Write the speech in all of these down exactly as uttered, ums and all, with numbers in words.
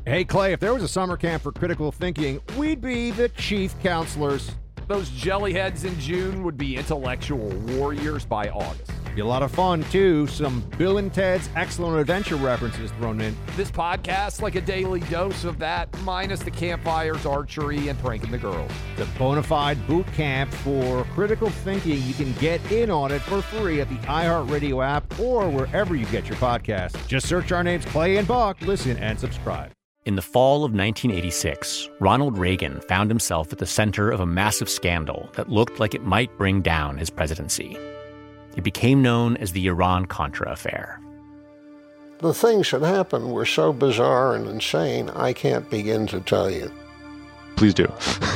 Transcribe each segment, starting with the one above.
Hey, Clay, if there was a summer camp for critical thinking, we'd be the chief counselors. Those jellyheads in June would be intellectual warriors by August. Be a lot of fun, too. Some Bill and Ted's Excellent Adventure references thrown in. This podcast, like a daily dose of that, minus the campfires, archery, and pranking the girls. The bona fide boot camp for critical thinking. You can get in on it for free at the iHeartRadio app or wherever you get your podcasts. Just search our names, Clay and Buck. Listen and subscribe. In the fall of nineteen eighty-six, Ronald Reagan found himself at the center of a massive scandal that looked like it might bring down his presidency. It became known as the Iran-Contra affair. The things that happened were so bizarre and insane, I can't begin to tell you. Please do.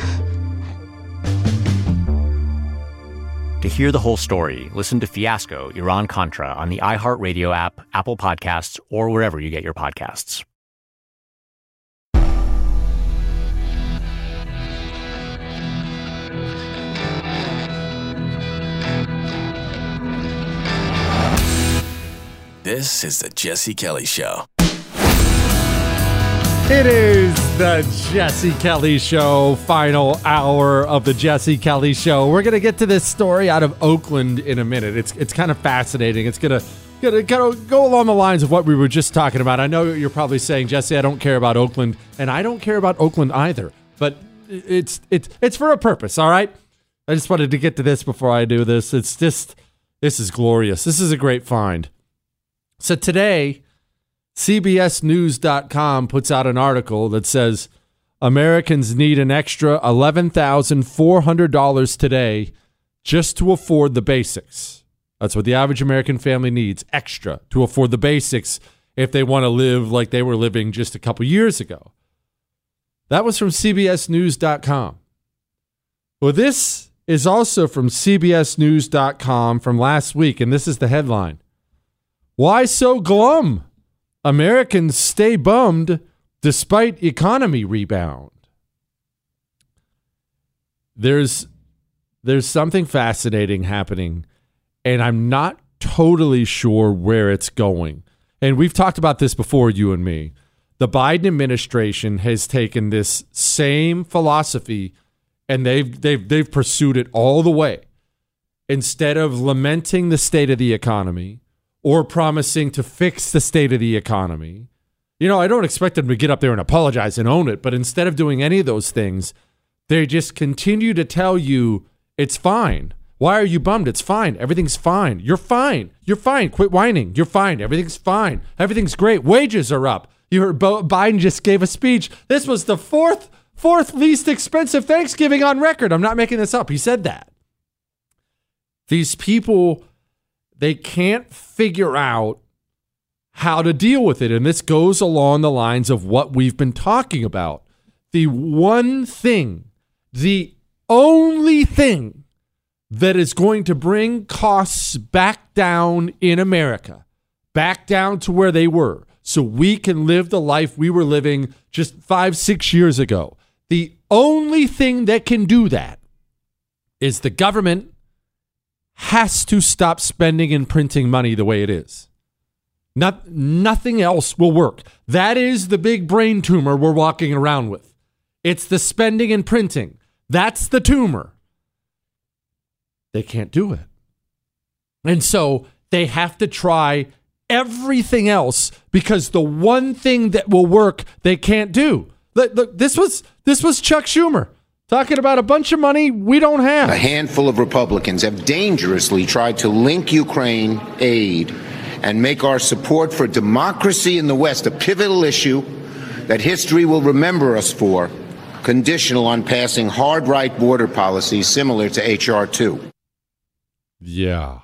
To hear the whole story, listen to Fiasco, Iran-Contra on the iHeartRadio app, Apple Podcasts, or wherever you get your podcasts. This is the Jesse Kelly Show. It is the Jesse Kelly Show, final hour of the Jesse Kelly Show. We're going to get to this story out of Oakland in a minute. It's it's kind of fascinating. It's going to gonna, gonna go along the lines of what we were just talking about. I know you're probably saying, Jesse, I don't care about Oakland, and I don't care about Oakland either. But it's it's it's for a purpose, all right? I just wanted to get to this before I do this. It's just, this is glorious. This is a great find. So today, C B S News dot com puts out an article that says Americans need an extra eleven thousand four hundred dollars today just to afford the basics. That's what the average American family needs, extra, to afford the basics if they want to live like they were living just a couple years ago. That was from C B S News dot com. Well, this is also from C B S News dot com from last week, and this is the headline. Why so glum? Americans stay bummed despite economy rebound. There's there's something fascinating happening, and I'm not totally sure where it's going. And we've talked about this before, you and me. The Biden administration has taken this same philosophy, and they've they've they've pursued it all the way. Instead of lamenting the state of the economy or promising to fix the state of the economy. You know, I don't expect them to get up there and apologize and own it, but instead of doing any of those things, they just continue to tell you it's fine. Why are you bummed? It's fine. Everything's fine. You're fine. You're fine. Quit whining. You're fine. Everything's fine. Everything's great. Wages are up. You heard Bo- Biden just gave a speech. This was the fourth, fourth least expensive Thanksgiving on record. I'm not making this up. He said that. These people, they can't figure out how to deal with it. And this goes along the lines of what we've been talking about. The one thing, the only thing that is going to bring costs back down in America, back down to where they were, so we can live the life we were living just five, six years ago. The only thing that can do that is the government has to stop spending and printing money the way it is. Not, nothing else will work. That is the big brain tumor we're walking around with. It's the spending and printing. That's the tumor. They can't do it. And so they have to try everything else because the one thing that will work, they can't do. Look, look, this was this was Chuck Schumer talking about a bunch of money we don't have. A handful of Republicans have dangerously tried to link Ukraine aid and make our support for democracy in the West a pivotal issue that history will remember us for, conditional on passing hard right border policies similar to H R two. Yeah.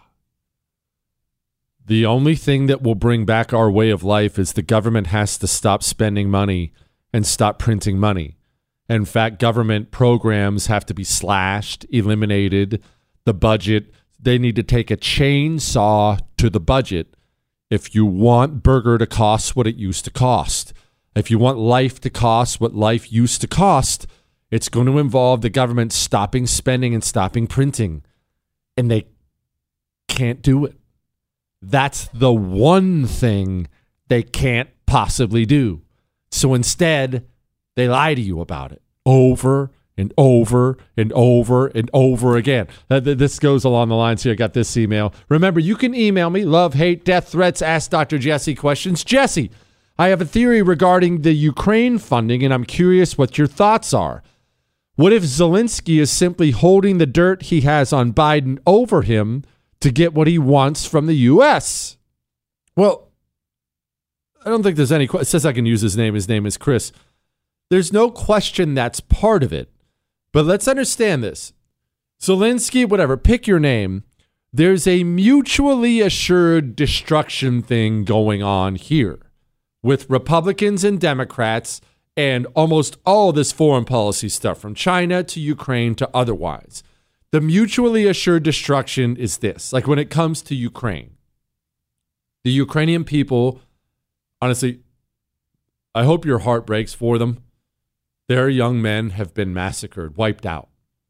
The only thing that will bring back our way of life is the government has to stop spending money and stop printing money. In fact, government programs have to be slashed, eliminated. The budget, they need to take a chainsaw to the budget if you want burger to cost what it used to cost. If you want life to cost what life used to cost, it's going to involve the government stopping spending and stopping printing. And they can't do it. That's the one thing they can't possibly do. So instead, they lie to you about it over and over and over and over again. Uh, th- this goes along the lines here. I got this email. Remember, you can email me, love, hate, death threats, ask Doctor Jesse questions. Jesse, I have a theory regarding the Ukraine funding, and I'm curious what your thoughts are. What if Zelensky is simply holding the dirt he has on Biden over him to get what he wants from the U S? Well, I don't think there's any question. It says I can use his name. His name is Chris. There's no question that's part of it. But let's understand this. Zelensky, whatever, pick your name. There's a mutually assured destruction thing going on here with Republicans and Democrats and almost all this foreign policy stuff from China to Ukraine to otherwise. The mutually assured destruction is this. Like when it comes to Ukraine, the Ukrainian people, honestly, I hope your heart breaks for them. Their young men have been massacred, wiped out.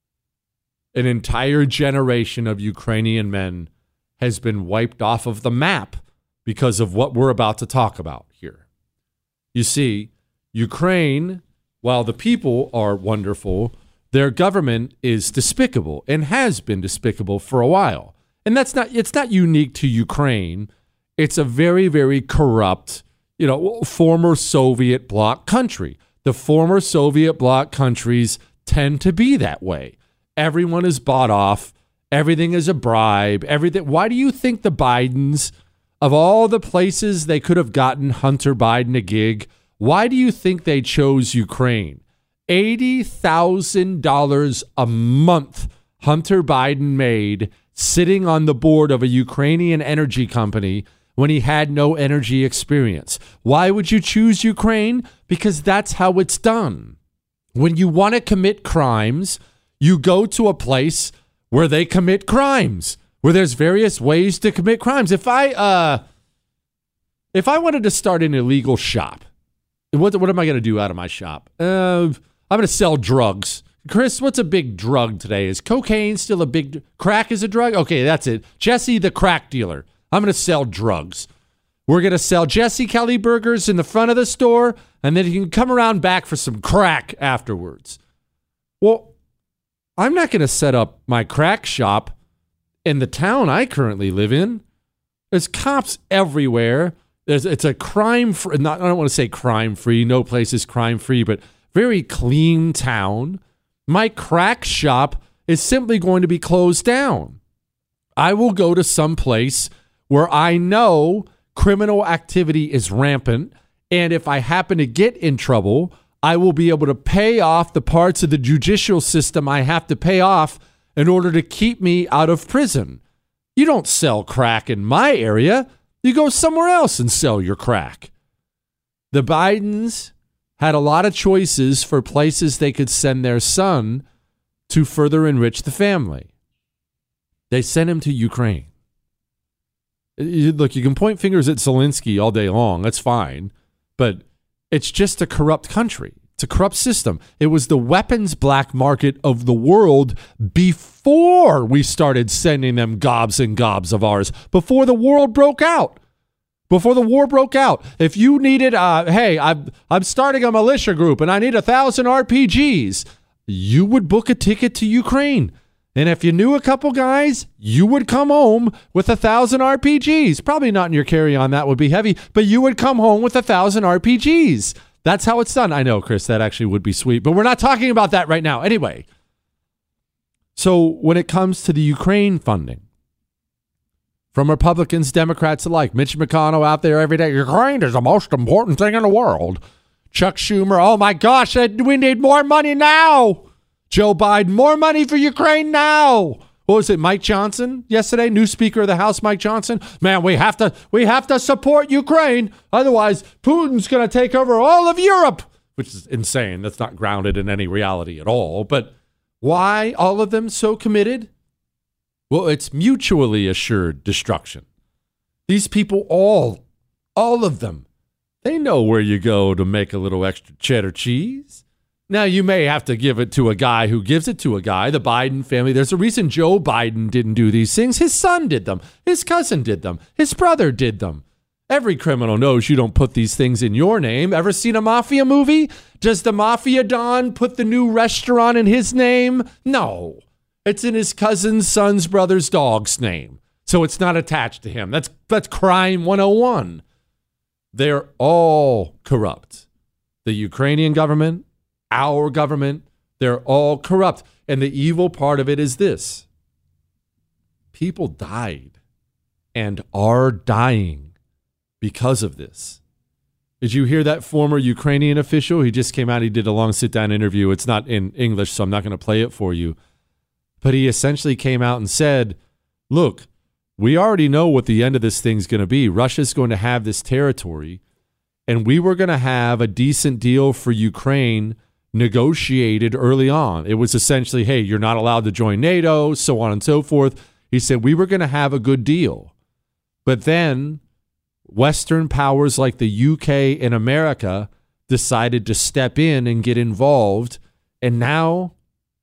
An entire generation of Ukrainian men has been wiped off of the map because of what we're about to talk about here. You see, Ukraine, while the people are wonderful, their government is despicable and has been despicable for a while. And that's not, it's not unique to Ukraine. It's a very, very corrupt, you know, former Soviet bloc country. The former Soviet bloc countries tend to be that way. Everyone is bought off. Everything is a bribe. Everything. Why do you think the Bidens, of all the places they could have gotten Hunter Biden a gig, why do you think they chose Ukraine? eighty thousand dollars a month Hunter Biden made sitting on the board of a Ukrainian energy company when he had no energy experience. Why would you choose Ukraine? Because that's how it's done. When you want to commit crimes, you go to a place where they commit crimes, where there's various ways to commit crimes. If I uh, if I wanted to start an illegal shop, what what am I going to do out of my shop? Uh, I'm going to sell drugs. Chris, what's a big drug today? Is cocaine still a big crack is a drug? Okay, that's it. Jesse, the crack dealer. I'm going to sell drugs. We're going to sell Jesse Kelly burgers in the front of the store, and then you can come around back for some crack afterwards. Well, I'm not going to set up my crack shop in the town I currently live in. There's cops everywhere. There's it's a crime free, not I don't want to say crime free. No place is crime free, but very clean town. My crack shop is simply going to be closed down. I will go to some place where I know criminal activity is rampant, and if I happen to get in trouble, I will be able to pay off the parts of the judicial system I have to pay off in order to keep me out of prison. You don't sell crack in my area. You go somewhere else and sell your crack. The Bidens had a lot of choices for places they could send their son to further enrich the family. They sent him to Ukraine. Look, you can point fingers at Zelensky all day long. That's fine. But it's just a corrupt country. It's a corrupt system. It was the weapons black market of the world before we started sending them gobs and gobs of ours, before the world broke out. Before the war broke out. If you needed, uh, hey, I'm, I'm starting a militia group and I need a thousand R P Gs, you would book a ticket to Ukraine. And if you knew a couple guys, you would come home with a thousand R P Gs. Probably not in your carry-on, that would be heavy, but you would come home with a thousand R P Gs. That's how it's done. I know, Chris, that actually would be sweet, but we're not talking about that right now. Anyway, so when it comes to the Ukraine funding, from Republicans, Democrats alike, Mitch McConnell out there every day, Ukraine is the most important thing in the world. Chuck Schumer, oh my gosh, we need more money now. Joe Biden, more money for Ukraine now. What was it, Mike Johnson yesterday? New Speaker of the House, Mike Johnson. Man, we have to we have to support Ukraine. Otherwise, Putin's going to take over all of Europe, which is insane. That's not grounded in any reality at all. But why all of them so committed? Well, it's mutually assured destruction. These people all, all of them, they know where you go to make a little extra cheddar cheese. Now, you may have to give it to a guy who gives it to a guy, the Biden family. There's a reason Joe Biden didn't do these things. His son did them. His cousin did them. His brother did them. Every criminal knows you don't put these things in your name. Ever seen a mafia movie? Does the mafia don put the new restaurant in his name? No. It's in his cousin's, son's, brother's, dog's name. So it's not attached to him. That's that's crime one oh one. They're all corrupt. The Ukrainian government, our government, they're all corrupt. And the evil part of it is this. People died and are dying because of this. Did you hear that former Ukrainian official? He just came out, he did a long sit-down interview. It's not in English, so I'm not going to play it for you. But he essentially came out and said, look, we already know what the end of this thing's going to be. Russia's going to have this territory, and we were going to have a decent deal for Ukraine negotiated early on. It was essentially, hey, you're not allowed to join NATO, so on and so forth. He said, we were going to have a good deal. But then Western powers like the U K and America decided to step in and get involved. And now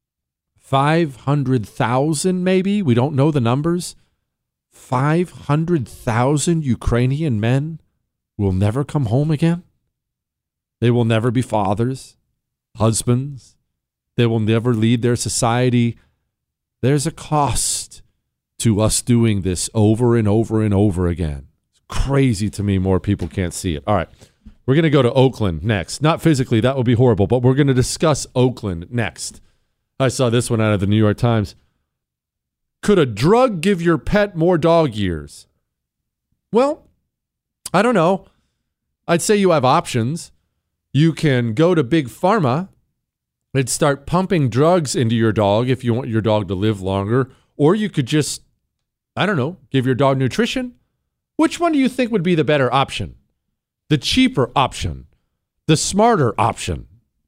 five hundred thousand, maybe, we don't know the numbers, five hundred thousand Ukrainian men will never come home again. They will never be fathers, husbands. They will never lead their society. There's a cost to us doing this over and over and over again. It's crazy to me more people can't see it. All right, we're going to go to Oakland next. Not physically, that would be horrible, but we're going to discuss Oakland next. I saw this one out of the New York Times. Could a drug give your pet more dog years? Well, I don't know. I'd say you have options. You can go to Big Pharma and start pumping drugs into your dog if you want your dog to live longer. Or you could just, I don't know, give your dog nutrition. Which one do you think would be the better option? The cheaper option? The smarter option?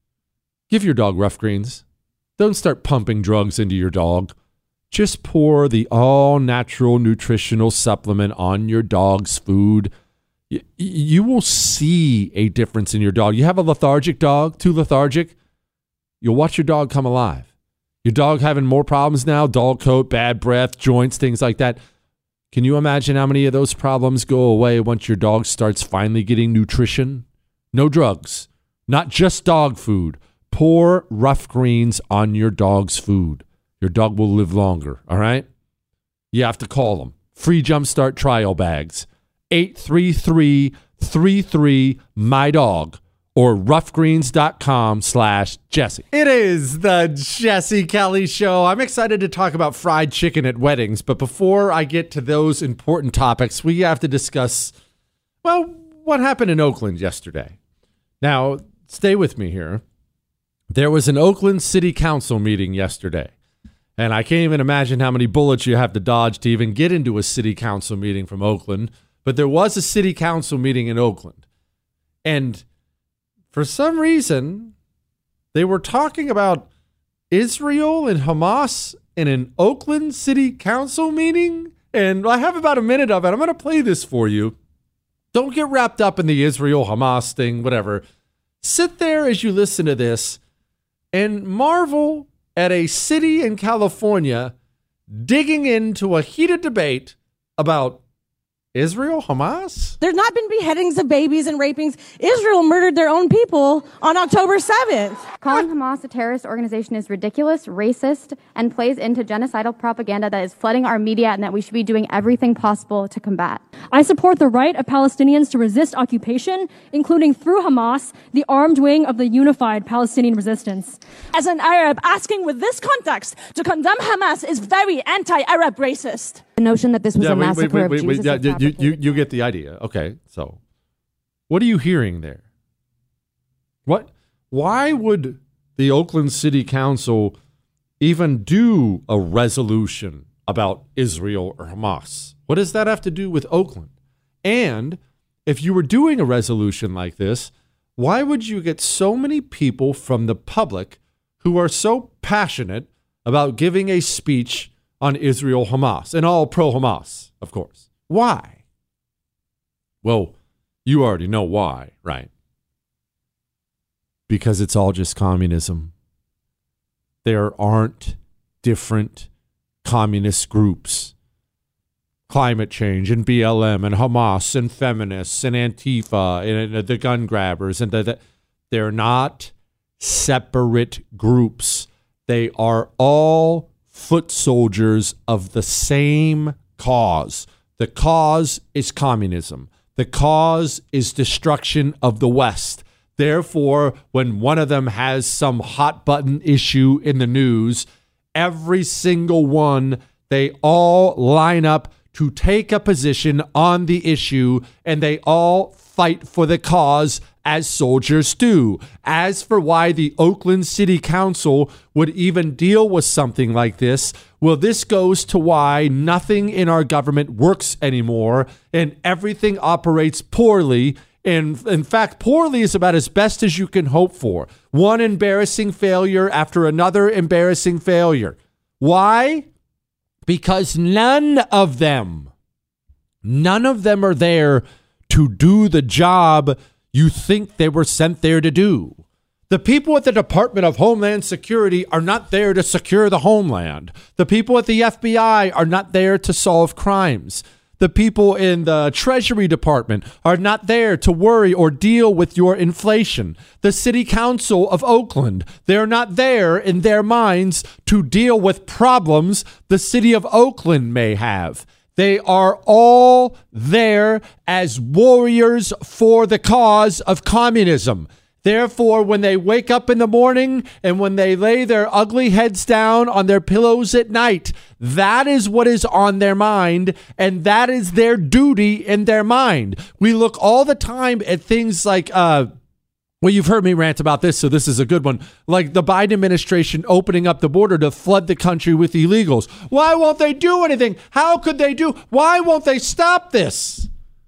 Give your dog Rough Greens. Don't start pumping drugs into your dog. Just pour the all-natural nutritional supplement on your dog's food. You, you will see a difference in your dog. You have a lethargic dog, too lethargic, you'll watch your dog come alive. Your dog having more problems now, dull coat, bad breath, joints, things like that. Can you imagine how many of those problems go away once your dog starts finally getting nutrition? No drugs, not just dog food. Pour Rough Greens on your dog's food. Your dog will live longer, all right? You have to call them. Free Jumpstart trial bags. eight three three, three three, my dog or roughgreens.com slash Jesse. It is the Jesse Kelly Show. I'm excited to talk about fried chicken at weddings, but before I get to those important topics, we have to discuss, well, what happened in Oakland yesterday. Now, stay with me here. There was an Oakland City Council meeting yesterday, and I can't even imagine how many bullets you have to dodge to even get into a City Council meeting from Oakland, but there was a City Council meeting in Oakland, and for some reason, they were talking about Israel and Hamas in an Oakland City Council meeting, and I have about a minute of it. I'm going to play this for you. Don't get wrapped up in the Israel-Hamas thing, whatever. Sit there as you listen to this and marvel at a city in California digging into a heated debate about Israel, Hamas? There's not been beheadings of babies and rapings. Israel murdered their own people on October seventh. Calling Hamas a terrorist organization is ridiculous, racist, and plays into genocidal propaganda that is flooding our media and that we should be doing everything possible to combat. I support the right of Palestinians to resist occupation, including through Hamas, the armed wing of the unified Palestinian resistance. As an Arab, asking with this context to condemn Hamas is very anti-Arab racist. The notion that this was yeah, a wait, massacre wait, wait, wait, of wait, Jews yeah, is you, you, you get the idea. Okay, so what are you hearing there? What? Why would the Oakland City Council even do a resolution about Israel or Hamas? What does that have to do with Oakland? And if you were doing a resolution like this, why would you get so many people from the public who are so passionate about giving a speech on Israel, Hamas, and all pro-Hamas, of course? Why? Well, you already know why, right? Because it's all just communism. There aren't different communist groups. climate change and B L M and Hamas and feminists and Antifa and, and the gun grabbers. And the, the, they're not separate groups. They are all foot soldiers of the same cause. The cause is communism. The cause is destruction of the West. Therefore, when one of them has some hot button issue in the news, every single one, they all line up to take a position on the issue, and they all fight for the cause as soldiers do. As for why the Oakland City Council would even deal with something like this, well, this goes to why nothing in our government works anymore and everything operates poorly. And in fact, poorly is about as best as you can hope for. One embarrassing failure after another embarrassing failure. Why? Because none of them, none of them are there to do the job you think they were sent there to do. The people at the Department of Homeland Security are not there to secure the homeland. The people at the F B I are not there to solve crimes. The people in the Treasury Department are not there to worry or deal with your inflation. The City Council of Oakland, they're not there in their minds to deal with problems the City of Oakland may have. They are all there as warriors for the cause of communism. Therefore, when they wake up in the morning and when they lay their ugly heads down on their pillows at night, that is what is on their mind, and that is their duty in their mind. We look all the time at things like, uh, well, you've heard me rant about this, so this is a good one, like the Biden administration opening up the border to flood the country with illegals. Why won't they do anything? How could they do? Why won't they stop this?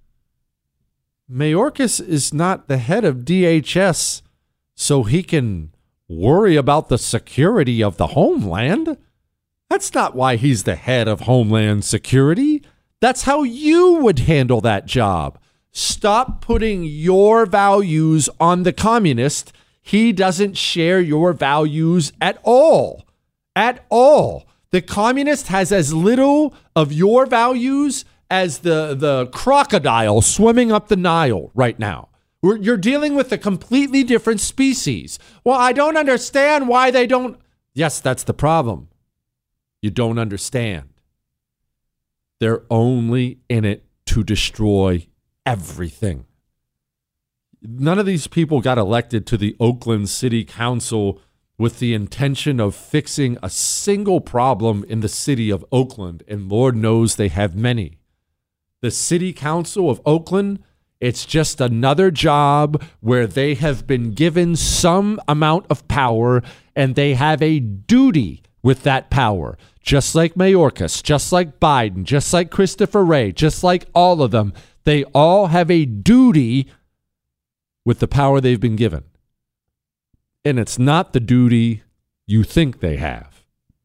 Mayorkas is not the head of D H S, so he can worry about the security of the homeland. That's not why he's the head of Homeland Security. That's how you would handle that job. Stop putting your values on the communist. He doesn't share your values at all. At all. The communist has as little of your values as the, the crocodile swimming up the Nile right now. We're, you're dealing with a completely different species. Well, I don't understand why they don't. Yes, that's the problem. You don't understand. They're only in it to destroy everything. None of these people got elected to the Oakland City Council with the intention of fixing a single problem in the city of Oakland, and Lord knows they have many. The City Council of Oakland, it's just another job where they have been given some amount of power and they have a duty with that power. Just like Mayorkas, just like Biden, just like Christopher Wray, just like all of them, they all have a duty with the power they've been given. And it's not the duty you think they have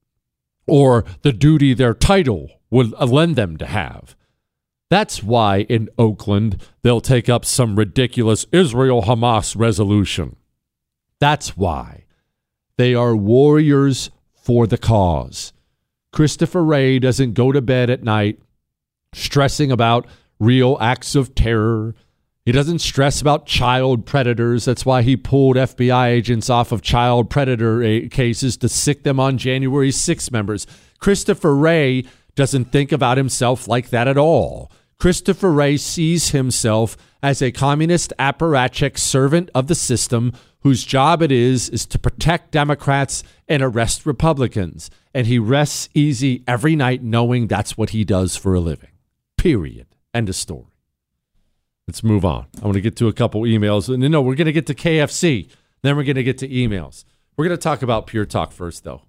or the duty their title would lend them to have. That's why in Oakland, they'll take up some ridiculous Israel-Hamas resolution. That's why. They are warriors for the cause. Christopher Wray doesn't go to bed at night stressing about real acts of terror. He doesn't stress about child predators. That's why he pulled F B I agents off of child predator cases to sick them on January sixth members. Christopher Wray doesn't think about himself like that at all. Christopher Wray sees himself as a communist apparatchik servant of the system whose job it is is to protect Democrats and arrest Republicans. And he rests easy every night knowing that's what he does for a living. Period. End of story. Let's move on. I want to get to a couple emails. No, no, we're going to get to K F C. Then we're going to get to emails. We're going to talk about Pure Talk first, though.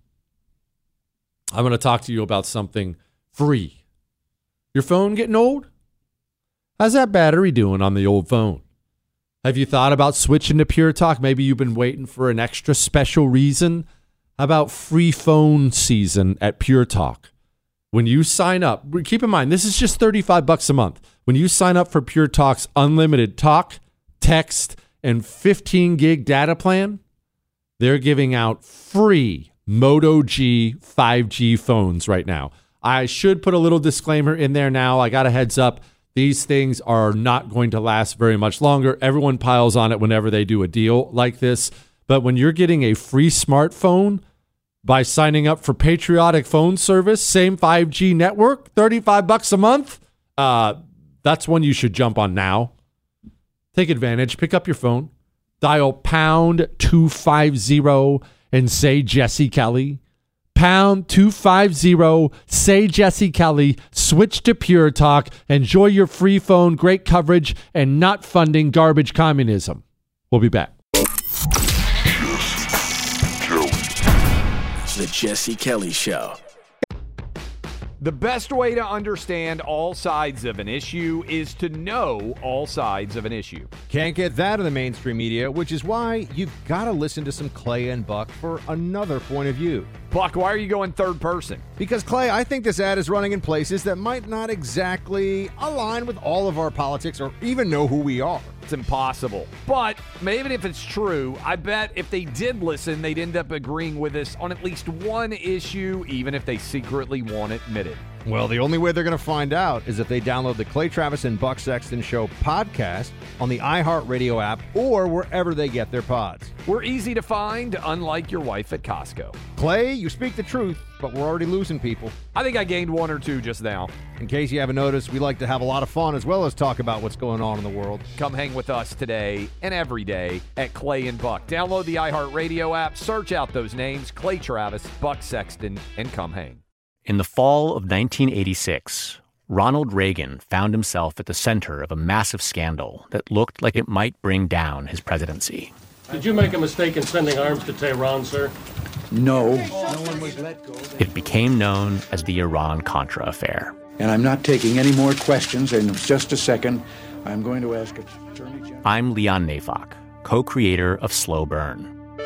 I'm going to talk to you about something free. Your phone getting old? How's that battery doing on the old phone? Have you thought about switching to Pure Talk? Maybe you've been waiting for an extra special reason. How about free phone season at Pure Talk? When you sign up, keep in mind, this is just thirty-five bucks a month. When you sign up for Pure Talk's unlimited talk, text, and fifteen gig data plan, they're giving out free Moto G five G phones right now. I should put a little disclaimer in there now. I got a heads up. These things are not going to last very much longer. Everyone piles on it whenever they do a deal like this. But when you're getting a free smartphone by signing up for Patriotic Phone Service, same five G network, thirty-five bucks a month, uh, that's one you should jump on now. Take advantage. Pick up your phone. Dial pound two fifty and say Jesse Kelly. Pound two fifty, say Jesse Kelly, switch to Pure Talk, enjoy your free phone, great coverage, and not funding garbage communism. We'll be back. The Jesse Kelly Show. The best way to understand all sides of an issue is to know all sides of an issue. Can't get that in the mainstream media, which is why you've got to listen to some Clay and Buck for another point of view. Buck, why are you going third person? Because, Clay, I think this ad is running in places that might not exactly align with all of our politics or even know who we are. It's impossible. But even if it's true, I bet if they did listen, they'd end up agreeing with us on at least one issue, even if they secretly won't admit it. Well, the only way they're going to find out is if they download the Clay Travis and Buck Sexton Show podcast on the iHeartRadio app or wherever they get their pods. We're easy to find, unlike your wife at Costco. Clay, you speak the truth, but we're already losing people. I think I gained one or two just now. In case you haven't noticed, we like to have a lot of fun as well as talk about what's going on in the world. Come hang with us today and every day at Clay and Buck. Download the iHeartRadio app, search out those names, Clay Travis, Buck Sexton, and come hang. In the fall of nineteen eighty-six, Ronald Reagan found himself at the center of a massive scandal that looked like it might bring down his presidency. Did you make a mistake in sending arms to Tehran, sir? No. No one was let go. It became known as the Iran-Contra affair. And I'm not taking any more questions. In just a second, I'm going to ask Attorney General. I'm Leon Neyfakh, co-creator of Slow Burn.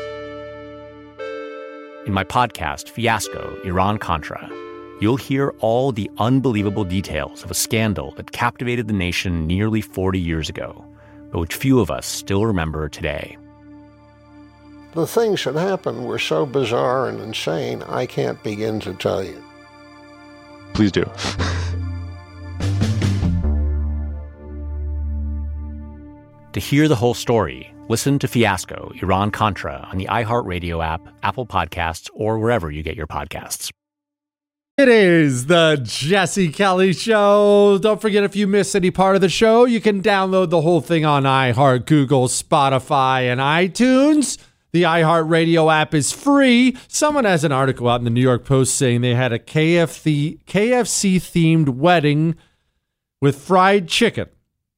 In my podcast, Fiasco, Iran-Contra, you'll hear all the unbelievable details of a scandal that captivated the nation nearly forty years ago, but which few of us still remember today. The things that happened were so bizarre and insane, I can't begin to tell you. Please do. To hear the whole story, listen to Fiasco, Iran-Contra on the iHeartRadio app, Apple Podcasts, or wherever you get your podcasts. It is the Jesse Kelly Show. Don't forget, if you miss any part of the show, you can download the whole thing on iHeart, Google, Spotify, and iTunes. The iHeartRadio app is free. Someone has an article out in the New York Post saying they had a K F C, K F C-themed wedding with fried chicken.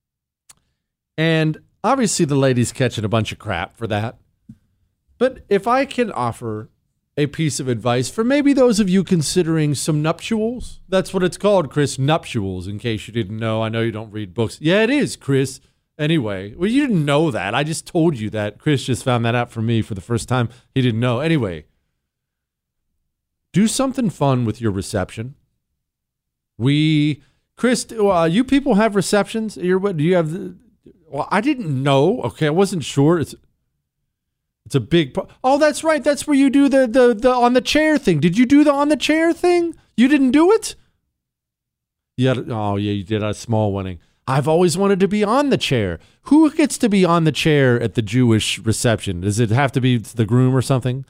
And obviously the lady's catching a bunch of crap for that. But if I can offer a piece of advice for maybe those of you considering some nuptials. That's what it's called, Chris, nuptials, in case you didn't know. I know you don't read books. Yeah, it is, Chris. Anyway, well, you didn't know that. I just told you that. Chris just found that out for me for the first time. He didn't know. Anyway, do something fun with your reception. We, Chris, uh, you people have receptions? You're, do you have, the, well, I didn't know. Okay, I wasn't sure. It's It's a big pro- Oh, that's right. That's where you do the, the the on the chair thing. Did you do the on the chair thing? You didn't do it? Yeah. Oh, yeah, you did a small wedding. I've always wanted to be on the chair. Who gets to be on the chair at the Jewish reception? Does it have to be the groom or something?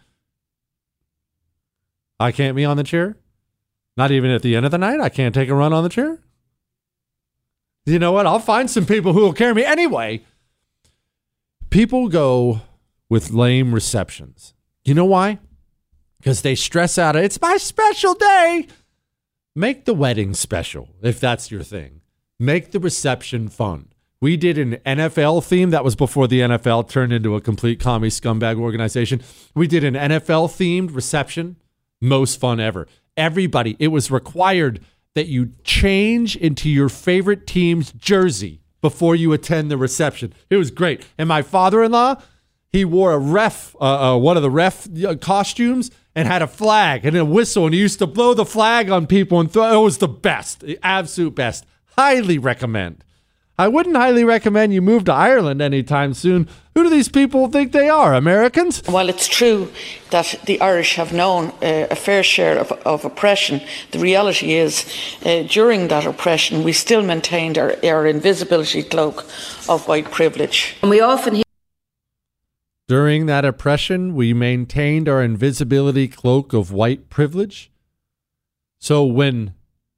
I can't be on the chair? Not even at the end of the night? I can't take a run on the chair? You know what? I'll find some people who will carry me. Anyway, people go with lame receptions. You know why? Because they stress out, it's my special day. Make the wedding special, if that's your thing. Make the reception fun. We did an N F L theme. That was before the N F L turned into a complete commie scumbag organization. We did an N F L themed reception. Most fun ever. Everybody, it was required that you change into your favorite team's jersey before you attend the reception. It was great. And my father-in-law, he wore a ref, uh, uh, one of the ref costumes, and had a flag and a whistle, and he used to blow the flag on people and throw. It was the best, the absolute best. Highly recommend. I wouldn't highly recommend you move to Ireland anytime soon. Who do these people think they are, Americans? While it's true that the Irish have known uh, a fair share of, of oppression, the reality is uh, during that oppression we still maintained our, our invisibility cloak of white privilege. And we often hear During that oppression, we maintained our invisibility cloak of white privilege. So when,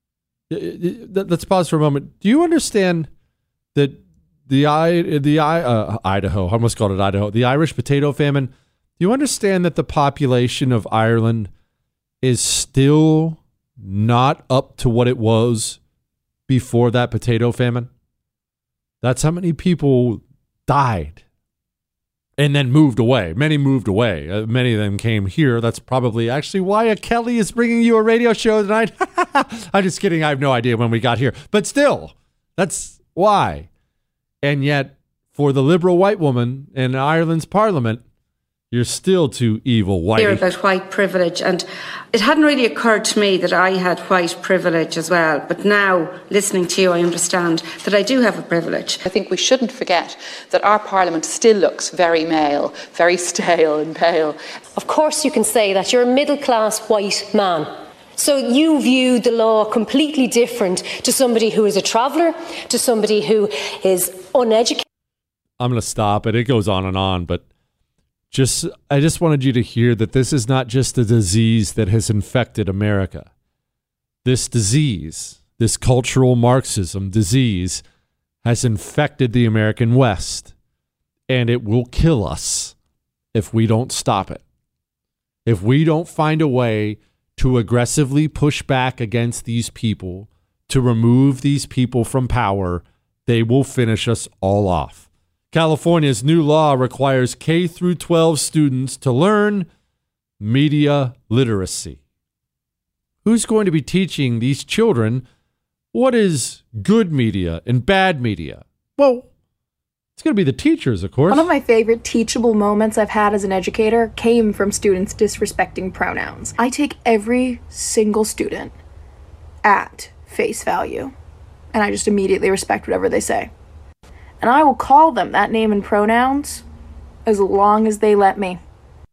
let's pause for a moment. Do you understand that the I the I uh, Idaho, I almost called it Idaho, the Irish potato famine? Do you understand that the population of Ireland is still not up to what it was before that potato famine? That's how many people died. And then moved away. Many moved away. Uh, many of them came here. That's probably actually why a Kelly is bringing you a radio show tonight. I'm just kidding. I have no idea when we got here. But still, that's why. And yet, for the liberal white woman in Ireland's parliament, you're still too evil white. Hear about white privilege, and it hadn't really occurred to me that I had white privilege as well. But now, listening to you, I understand that I do have a privilege. I think we shouldn't forget that our parliament still looks very male, very stale and pale. Of course you can say that. You're a middle-class white man. So you view the law completely different to somebody who is a traveller, to somebody who is uneducated. I'm going to stop it. It goes on and on, but Just, I just wanted you to hear that this is not just a disease that has infected America. This disease, this cultural Marxism disease, has infected the American West, and it will kill us if we don't stop it. If we don't find a way to aggressively push back against these people, to remove these people from power, they will finish us all off. California's new law requires K through twelve students to learn media literacy. Who's going to be teaching these children what is good media and bad media? Well, it's going to be the teachers, of course. One of my favorite teachable moments I've had as an educator came from students disrespecting pronouns. I take every single student at face value, and I just immediately respect whatever they say. And I will call them that name and pronouns as long as they let me.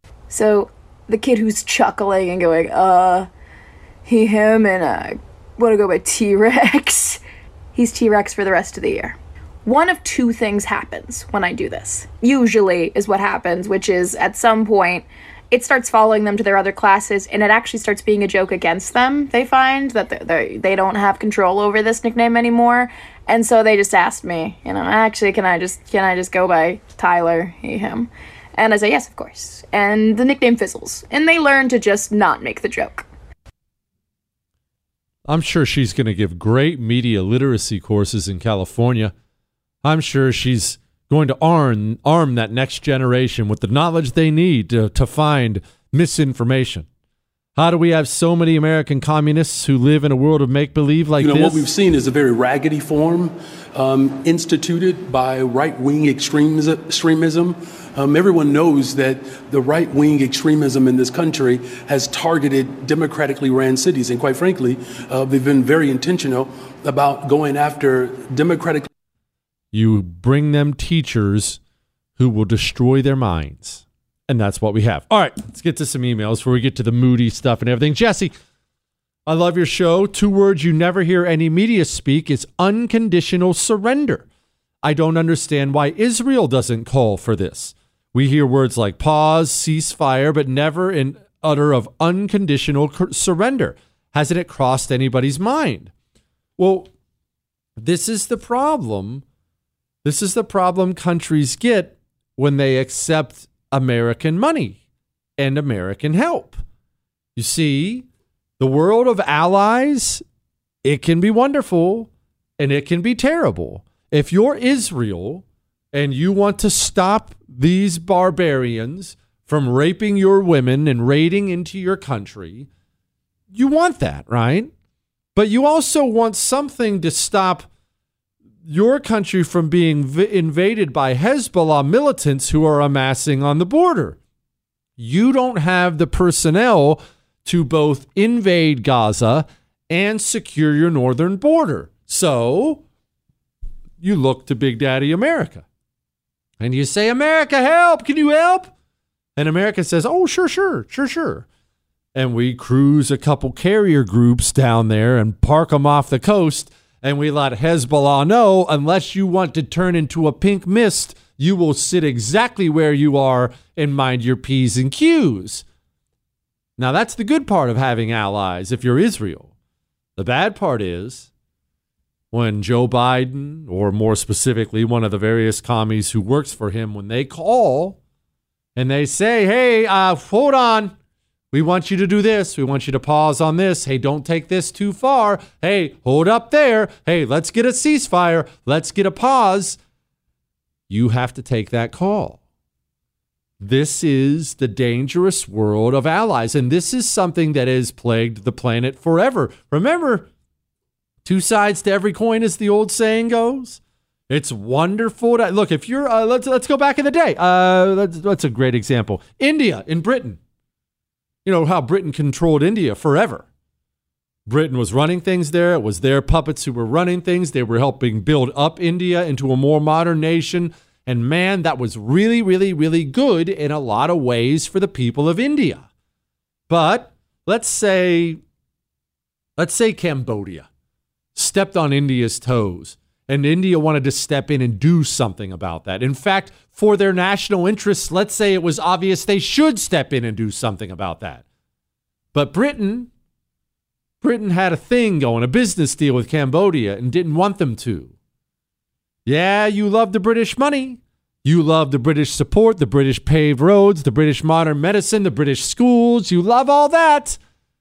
So the kid who's chuckling and going, uh, he, him, and I want to go by T-Rex, he's T-Rex for the rest of the year. One of two things happens when I do this. Usually is what happens, which is at some point it starts following them to their other classes, and it actually starts being a joke against them. They find that they they don't have control over this nickname anymore, and so they just asked me, you know, actually, can I just can I just go by Tyler, he, him? And I say, yes, of course. And the nickname fizzles, and they learn to just not make the joke. I'm sure she's going to give great media literacy courses in California. I'm sure she's going to arm, arm that next generation with the knowledge they need to, to find misinformation. How do we have so many American communists who live in a world of make-believe like you know, this? What we've seen is a very raggedy form um, instituted by right-wing extremism. extremism. Um, everyone knows that the right-wing extremism in this country has targeted democratically ran cities. And quite frankly, uh, they've been very intentional about going after democratically. You bring them teachers who will destroy their minds. And that's what we have. All right, let's get to some emails before we get to the moody stuff and everything. Jesse, I love your show. Two words you never hear any media speak is unconditional surrender. I don't understand why Israel doesn't call for this. We hear words like pause, ceasefire, but never an utter of unconditional surrender. Hasn't it crossed anybody's mind? Well, this is the problem. This is the problem countries get when they accept American money and American help. You see, the world of allies, it can be wonderful and it can be terrible. If you're Israel and you want to stop these barbarians from raping your women and raiding into your country, you want that, right? But you also want something to stop your country from being v- invaded by Hezbollah militants who are amassing on the border. You don't have the personnel to both invade Gaza and secure your northern border. So you look to Big Daddy America. And you say, America, help! Can you help? And America says, oh, sure, sure, sure, sure. And we cruise a couple carrier groups down there and park them off the coast, and we let Hezbollah know, unless you want to turn into a pink mist, you will sit exactly where you are and mind your P's and Q's. Now, that's the good part of having allies if you're Israel. The bad part is when Joe Biden, or more specifically, one of the various commies who works for him, when they call and they say, hey, uh, hold on. We want you to do this. We want you to pause on this. Hey, don't take this too far. Hey, hold up there. Hey, let's get a ceasefire. Let's get a pause. You have to take that call. This is the dangerous world of allies, and this is something that has plagued the planet forever. Remember, two sides to every coin, as the old saying goes. It's wonderful to look. If you're, uh, let's let's go back in the day. Uh, that's, that's a great example. India in Britain. You know how Britain controlled India forever. Britain was running things there. It was their puppets who were running things. They were helping build up India into a more modern nation. And man, that was really, really, really good in a lot of ways for the people of India. But let's say, let's say Cambodia stepped on India's toes, and India wanted to step in and do something about that. In fact, for their national interests, let's say it was obvious they should step in and do something about that. But Britain, Britain had a thing going, a business deal with Cambodia, and didn't want them to. Yeah, you love the British money. You love the British support, the British paved roads, the British modern medicine, the British schools. You love all that.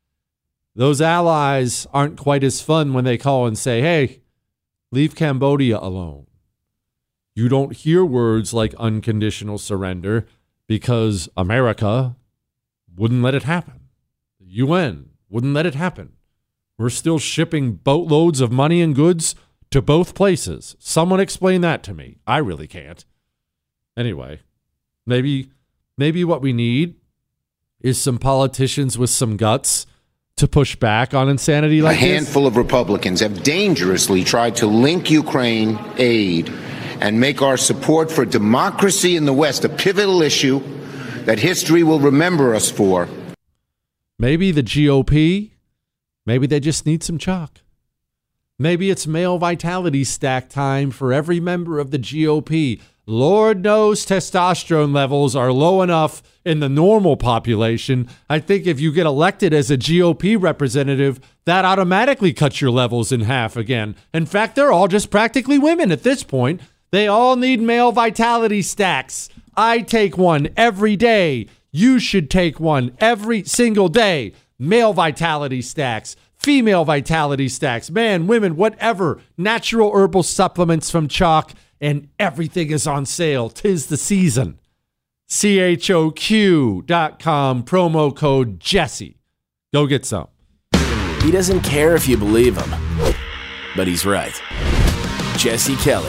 Those allies aren't quite as fun when they call and say, hey, leave Cambodia alone. You don't hear words like unconditional surrender because America wouldn't let it happen. The U N wouldn't let it happen. We're still shipping boatloads of money and goods to both places. Someone explain that to me. I really can't. Anyway, maybe maybe what we need is some politicians with some guts to push back on insanity like this. A handful of Republicans have dangerously tried to link Ukraine aid and make our support for democracy in the West a pivotal issue that history will remember us for. Maybe the G O P, maybe they just need some chalk. Maybe it's male vitality stack time for every member of the G O P. Lord knows testosterone levels are low enough in the normal population. I think if you get elected as a G O P representative, that automatically cuts your levels in half again. In fact, they're all just practically women at this point. They all need male vitality stacks. I take one every day. You should take one every single day. Male vitality stacks. Female vitality stacks, man, women, whatever, natural herbal supplements from Chalk, and everything is on sale. 'Tis the season. C H O Q dot com, promo code Jesse. Go get some. He doesn't care if you believe him, but he's right. Jesse Kelly.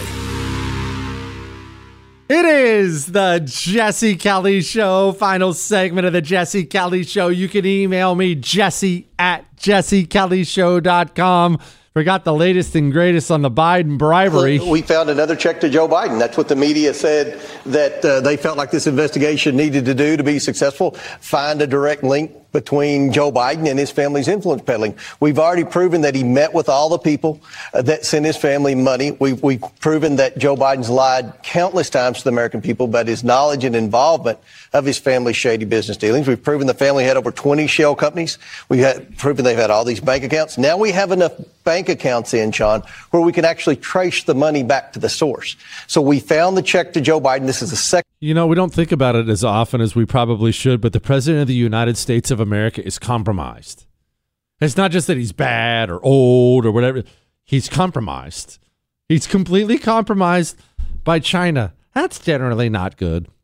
It is the Jesse Kelly Show, final segment of the Jesse Kelly Show. You can email me, Jesse at jesse kelly show dot com. Forgot the latest and greatest on the Biden bribery. We found another check to Joe Biden. That's what the media said that uh, they felt like this investigation needed to do to be successful. Find a direct link between Joe Biden and his family's influence peddling. We've already proven that he met with all the people uh, that sent his family money. We've, we've proven that Joe Biden's lied countless times to the American people about his knowledge and involvement of his family's shady business dealings. We've proven the family had over twenty shell companies. We've had, proven they've had all these bank accounts. Now we have enough bank accounts in, Sean, where we can actually trace the money back to the source. So we found the check to Joe Biden. This is the second. You know, we don't think about it as often as we probably should, but the president of the United States of America is compromised. It's not just that he's bad or old or whatever. He's compromised. He's completely compromised by China. That's generally not good.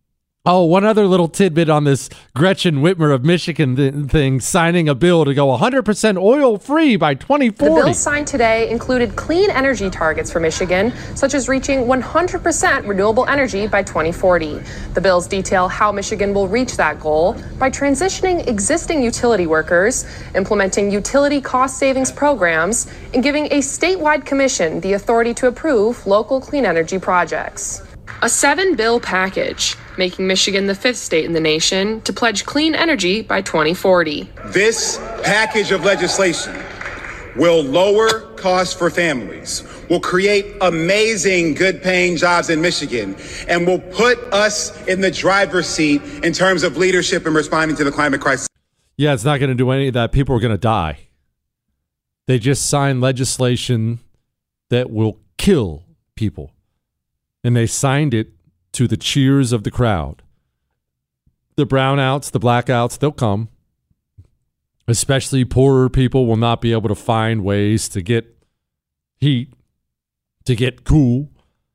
Oh, one other little tidbit on this Gretchen Whitmer of Michigan th- thing, signing a bill to go one hundred percent oil-free by twenty forty. The bill signed today included clean energy targets for Michigan, such as reaching one hundred percent renewable energy by twenty forty. The bills detail how Michigan will reach that goal by transitioning existing utility workers, implementing utility cost savings programs, and giving a statewide commission the authority to approve local clean energy projects. A seven-bill package, making Michigan the fifth state in the nation to pledge clean energy by twenty forty. This package of legislation will lower costs for families, will create amazing good-paying jobs in Michigan, and will put us in the driver's seat in terms of leadership and responding to the climate crisis. Yeah, it's not going to do any of that. People are going to die. They just signed legislation that will kill people. And they signed it to the cheers of the crowd. The brownouts, the blackouts, they'll come. Especially poorer people will not be able to find ways to get heat, to get cool.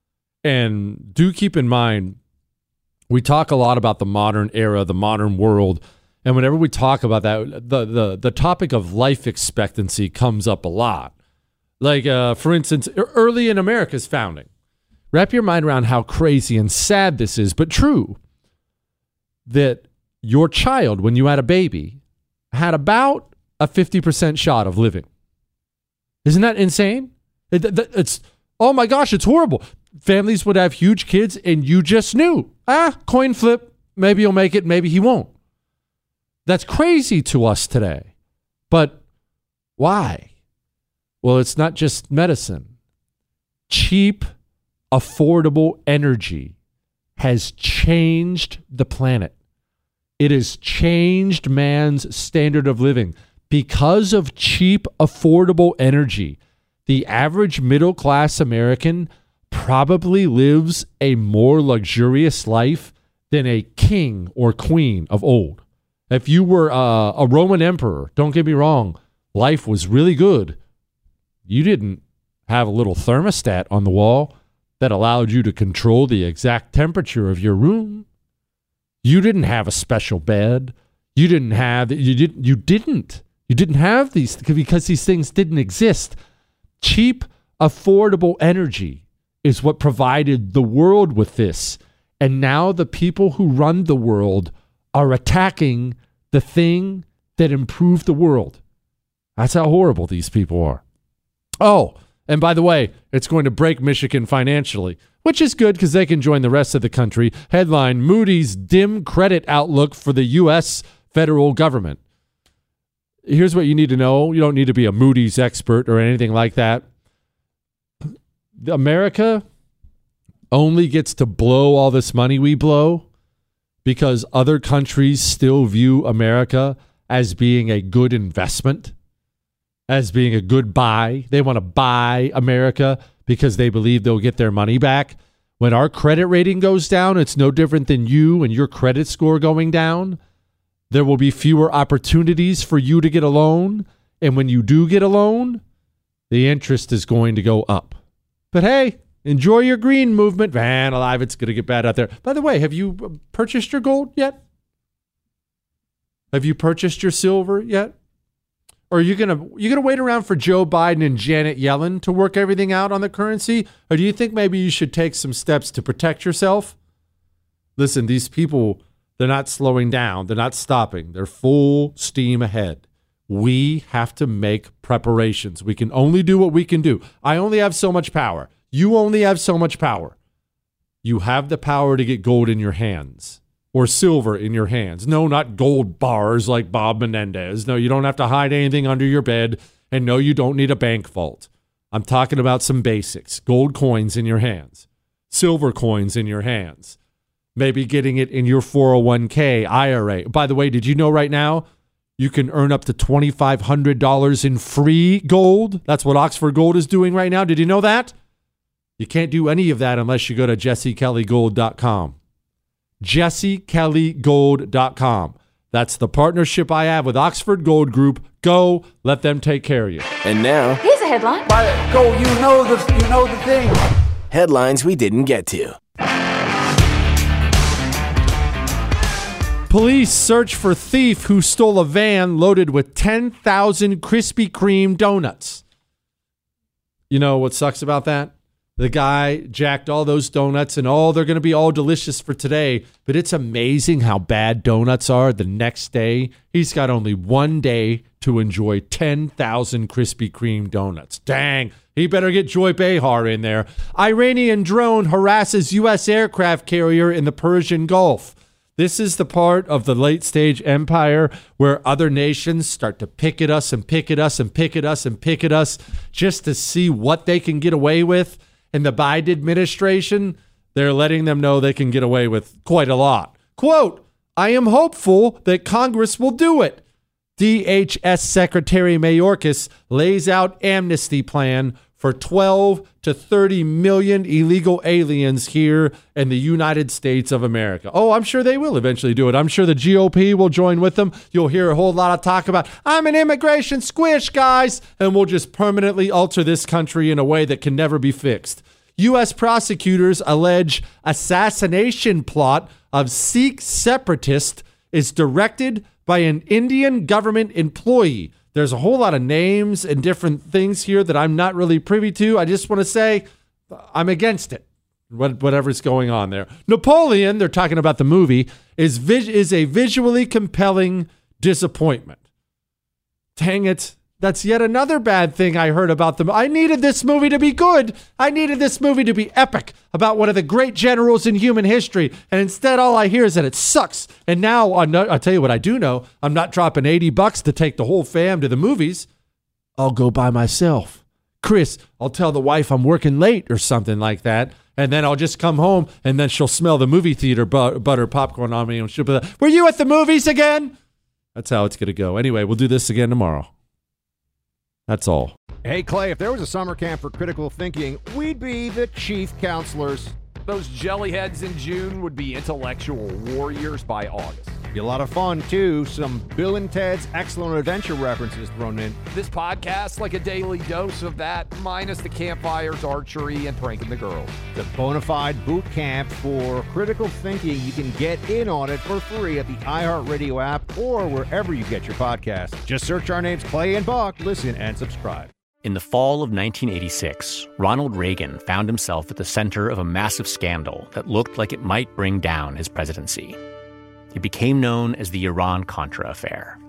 And do keep in mind, we talk a lot about the modern era, the modern world. And whenever we talk about that, the the, the topic of life expectancy comes up a lot. Like, uh, for instance, early in America's founding. Wrap your mind around how crazy and sad this is, but true, that your child, when you had a baby, had about a fifty percent shot of living. Isn't that insane? It, it's, oh my gosh, it's horrible. Families would have huge kids and you just knew, ah, coin flip, maybe he'll make it, maybe he won't. That's crazy to us today. But why? Well, it's not just medicine. Cheap, affordable energy has changed the planet. It has changed man's standard of living. Because of cheap, affordable energy, the average middle-class American probably lives a more luxurious life than a king or queen of old. If you were uh, a Roman emperor, don't get me wrong, life was really good. You didn't have a little thermostat on the wall that allowed you to control the exact temperature of your room. You didn't have a special bed. You didn't have you didn't you didn't you didn't have these because these things didn't exist. Cheap, affordable energy is what provided the world with this. And now the people who run the world are attacking the thing that improved the world. That's how horrible these people are. Oh, and by the way, it's going to break Michigan financially, which is good because they can join the rest of the country. Headline, Moody's dim credit outlook for the U S federal government. Here's what you need to know. You don't need to be a Moody's expert or anything like that. America only gets to blow all this money we blow because other countries still view America as being a good investment, as being a good buy. They want to buy America because they believe they'll get their money back. When our credit rating goes down, it's no different than you and your credit score going down. There will be fewer opportunities for you to get a loan. And when you do get a loan, the interest is going to go up. But hey, enjoy your green movement. Man alive, it's going to get bad out there. By the way, have you purchased your gold yet? Have you purchased your silver yet? Or are you gonna you gonna wait around for Joe Biden and Janet Yellen to work everything out on the currency? Or do you think maybe you should take some steps to protect yourself? Listen, these people, they're not slowing down. They're not stopping. They're full steam ahead. We have to make preparations. We can only do what we can do. I only have so much power. You only have so much power. You have the power to get gold in your hands. Or silver in your hands. No, not gold bars like Bob Menendez. No, you don't have to hide anything under your bed. And no, you don't need a bank vault. I'm talking about some basics. Gold coins in your hands. Silver coins in your hands. Maybe getting it in your four oh one k, I R A. By the way, did you know right now you can earn up to twenty-five hundred dollars in free gold? That's what Oxford Gold is doing right now. Did you know that? You can't do any of that unless you go to jesse kelly gold dot com. jesse kelly gold dot com. That's the partnership I have with Oxford Gold Group. Go, let them take care of you. And now, here's a headline. Go, you know the you know the thing. Headlines we didn't get to. Police search for thief who stole a van loaded with ten thousand Krispy Kreme donuts. You know what sucks about that? The guy jacked all those donuts and oh, they're going to be all delicious for today. But it's amazing how bad donuts are the next day. He's got only one day to enjoy ten thousand Krispy Kreme donuts. Dang, he better get Joy Behar in there. Iranian drone harasses U S aircraft carrier in the Persian Gulf. This is the part of the late stage empire where other nations start to pick at us and pick at us and pick at us and pick at us just to see what they can get away with. And the Biden administration, they're letting them know they can get away with quite a lot. Quote, I am hopeful that Congress will do it. D H S Secretary Mayorkas lays out amnesty plan for twelve to thirty million illegal aliens here in the United States of America. Oh, I'm sure they will eventually do it. I'm sure the G O P will join with them. You'll hear a whole lot of talk about, I'm an immigration squish, guys, and we'll just permanently alter this country in a way that can never be fixed. U S prosecutors allege assassination plot of Sikh separatist is directed by an Indian government employee. There's a whole lot of names and different things here that I'm not really privy to. I just want to say I'm against it, whatever's going on there. Napoleon, they're talking about the movie, is vis- is a visually compelling disappointment. Dang it. That's yet another bad thing I heard about them. I needed this movie to be good. I needed this movie to be epic about one of the great generals in human history. And instead, all I hear is that it sucks. And now, I'll tell you what I do know. I'm not dropping eighty bucks to take the whole fam to the movies. I'll go by myself. Chris, I'll tell the wife I'm working late or something like that. And then I'll just come home and then she'll smell the movie theater bu- butter popcorn on me. And she'll be like, were you at the movies again? That's how it's going to go. Anyway, we'll do this again tomorrow. That's all. Hey, Clay, if there was a summer camp for critical thinking, we'd be the chief counselors. Those jellyheads in June would be intellectual warriors by August. Be a lot of fun, too. Some Bill and Ted's Excellent Adventure references thrown in. This podcast, like a daily dose of that, minus the campfires, archery, and pranking the girls. The bona fide boot camp for critical thinking. You can get in on it for free at the iHeartRadio app or wherever you get your podcasts. Just search our names, Clay and Buck. Listen and subscribe. In the fall of nineteen eighty-six, Ronald Reagan found himself at the center of a massive scandal that looked like it might bring down his presidency. It became known as the Iran-Contra affair.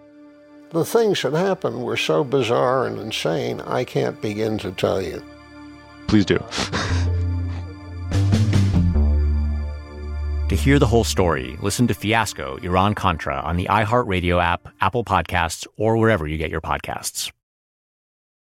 The things that happened were so bizarre and insane, I can't begin to tell you. Please do. To hear the whole story, listen to Fiasco, Iran-Contra on the iHeartRadio app, Apple Podcasts, or wherever you get your podcasts.